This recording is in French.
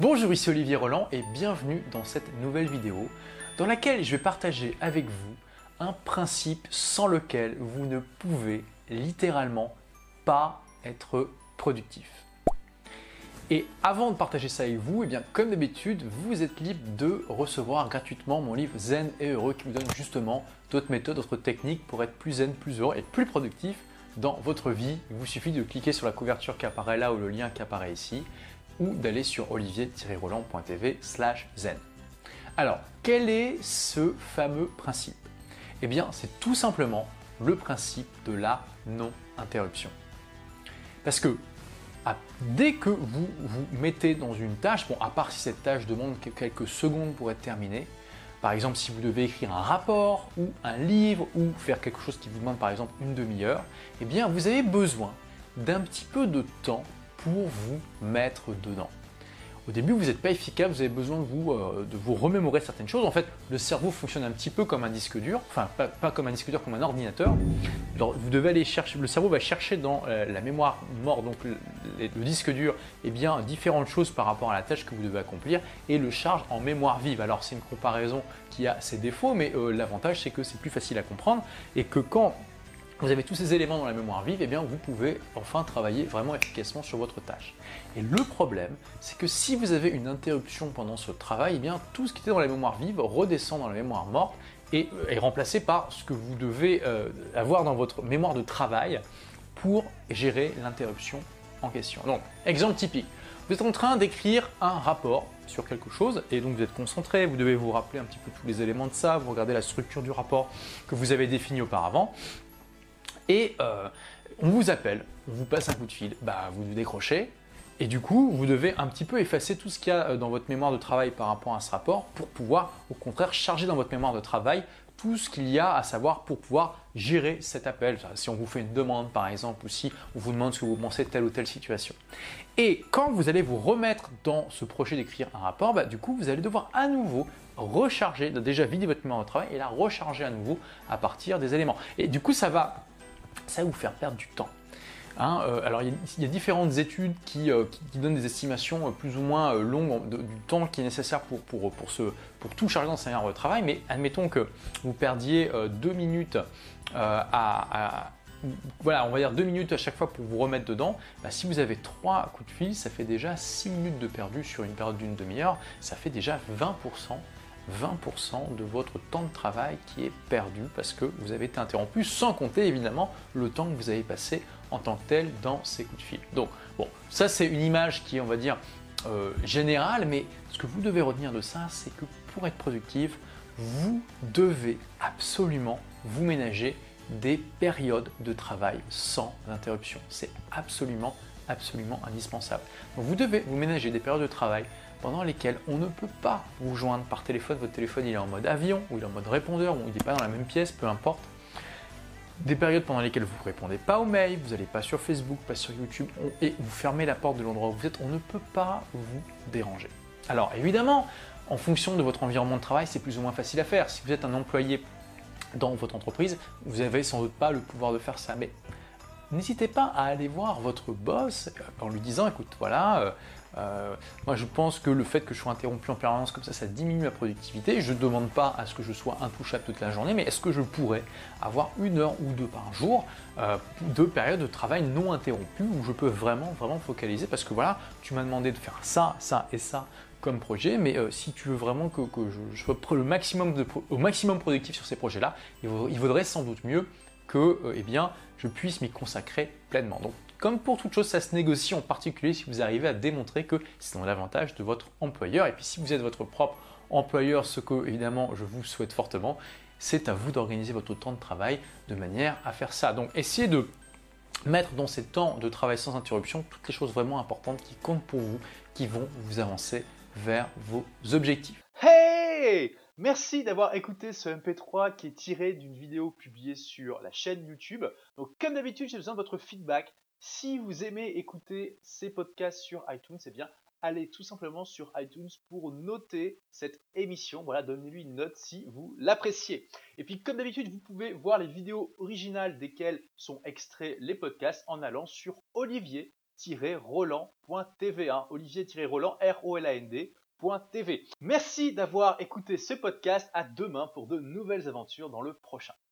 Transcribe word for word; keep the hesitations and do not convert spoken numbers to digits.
Bonjour, ici Olivier Roland et bienvenue dans cette nouvelle vidéo dans laquelle je vais partager avec vous un principe sans lequel vous ne pouvez littéralement pas être productif. Et avant de partager ça avec vous, et bien comme d'habitude, vous êtes libre de recevoir gratuitement mon livre Zen et Heureux qui vous donne justement d'autres méthodes, d'autres techniques pour être plus zen, plus heureux et plus productif dans votre vie. Il vous suffit de cliquer sur la couverture qui apparaît là ou le lien qui apparaît ici, ou d'aller sur olivier tiret roland point t v slash zen. Alors, quel est ce fameux principe? Eh bien, c'est tout simplement le principe de la non-interruption. Parce que à, dès que vous vous mettez dans une tâche, bon, à part si cette tâche demande quelques secondes pour être terminée, par exemple si vous devez écrire un rapport ou un livre ou faire quelque chose qui vous demande par exemple une demi-heure, eh bien, vous avez besoin d'un petit peu de temps pour vous mettre dedans. Au début, vous n'êtes pas efficace, vous avez besoin de vous, euh, de vous remémorer certaines choses. En fait, le cerveau fonctionne un petit peu comme un disque dur, enfin pas, pas comme un disque dur, comme un ordinateur. Alors, vous devez aller chercher, le cerveau va chercher dans euh, la mémoire morte, donc le, le disque dur, eh bien, différentes choses par rapport à la tâche que vous devez accomplir et le charge en mémoire vive. Alors, c'est une comparaison qui a ses défauts, mais euh, l'avantage, c'est que c'est plus facile à comprendre et que quand vous avez tous ces éléments dans la mémoire vive, et eh bien vous pouvez enfin travailler vraiment efficacement sur votre tâche. Et le problème, c'est que si vous avez une interruption pendant ce travail, et eh bien tout ce qui était dans la mémoire vive redescend dans la mémoire morte et est remplacé par ce que vous devez euh, avoir dans votre mémoire de travail pour gérer l'interruption en question. Donc, exemple typique. Vous êtes en train d'écrire un rapport sur quelque chose et donc vous êtes concentré, vous devez vous rappeler un petit peu tous les éléments de ça, vous regardez la structure du rapport que vous avez défini auparavant. Et euh, on vous appelle, on vous passe un coup de fil, bah, vous vous décrochez et du coup vous devez un petit peu effacer tout ce qu'il y a dans votre mémoire de travail par rapport à ce rapport pour pouvoir au contraire charger dans votre mémoire de travail tout ce qu'il y a à savoir pour pouvoir gérer cet appel. Si on vous fait une demande par exemple ou si on vous demande ce que vous pensez de telle ou telle situation. Et quand vous allez vous remettre dans ce projet d'écrire un rapport, bah, du coup vous allez devoir à nouveau recharger, déjà vider votre mémoire de travail et la recharger à nouveau à partir des éléments. Et du coup ça va ça va vous faire perdre du temps. Hein, euh, alors il y, a, il y a différentes études qui, euh, qui, qui donnent des estimations euh, plus ou moins euh, longues de, du temps qui est nécessaire pour, pour, pour, ce, pour tout charger dans sa mémoire de travail, mais admettons que vous perdiez euh, deux minutes euh, à, à voilà, on va dire deux minutes à chaque fois pour vous remettre dedans. Bah, si vous avez trois coups de fil, ça fait déjà six minutes de perdu sur une période d'une demi-heure, ça fait déjà vingt pour cent vingt pour cent de votre temps de travail qui est perdu parce que vous avez été interrompu, sans compter évidemment le temps que vous avez passé en tant que tel dans ces coups de fil. Donc bon, ça c'est une image qui est on va dire euh, générale, mais ce que vous devez retenir de ça, c'est que pour être productif, vous devez absolument vous ménager des périodes de travail sans interruption. C'est absolument, absolument indispensable. Donc vous devez vous ménager des périodes de travail pendant lesquelles on ne peut pas vous joindre par téléphone. Votre téléphone il est en mode avion ou il est en mode répondeur ou il n'est pas dans la même pièce, peu importe. Des périodes pendant lesquelles vous ne répondez pas aux mails, vous n'allez pas sur Facebook, pas sur YouTube et vous fermez la porte de l'endroit où vous êtes, on ne peut pas vous déranger. Alors évidemment, en fonction de votre environnement de travail, c'est plus ou moins facile à faire. Si vous êtes un employé dans votre entreprise, vous n'avez sans doute pas le pouvoir de faire ça, mais n'hésitez pas à aller voir votre boss en lui disant écoute voilà, euh, euh, moi je pense que le fait que je sois interrompu en permanence comme ça, ça diminue ma productivité. Je ne demande pas à ce que je sois intouchable toute la journée, mais est-ce que je pourrais avoir une heure ou deux par jour euh, de période de travail non interrompue où je peux vraiment vraiment focaliser parce que voilà, tu m'as demandé de faire ça, ça et ça comme projet, mais euh, si tu veux vraiment que, que je, je sois le maximum de, au maximum productif sur ces projets-là, il, il vaudrait sans doute mieux que euh, eh bien, je puisse m'y consacrer pleinement. Donc, comme pour toute chose, ça se négocie en particulier si vous arrivez à démontrer que c'est dans l'avantage de votre employeur. Et puis, si vous êtes votre propre employeur, ce que évidemment je vous souhaite fortement, c'est à vous d'organiser votre temps de travail de manière à faire ça. Donc, essayez de mettre dans ces temps de travail sans interruption toutes les choses vraiment importantes qui comptent pour vous, qui vont vous avancer vers vos objectifs. Hey! Merci d'avoir écouté ce M P trois qui est tiré d'une vidéo publiée sur la chaîne YouTube. Donc comme d'habitude, j'ai besoin de votre feedback. Si vous aimez écouter ces podcasts sur iTunes, eh bien allez tout simplement sur iTunes pour noter cette émission. Voilà, donnez-lui une note si vous l'appréciez. Et puis comme d'habitude, vous pouvez voir les vidéos originales desquelles sont extraits les podcasts en allant sur olivier roland point t v, hein, Olivier Roland, R O L A N D, .tv. Merci d'avoir écouté ce podcast. À demain pour de nouvelles aventures dans le prochain.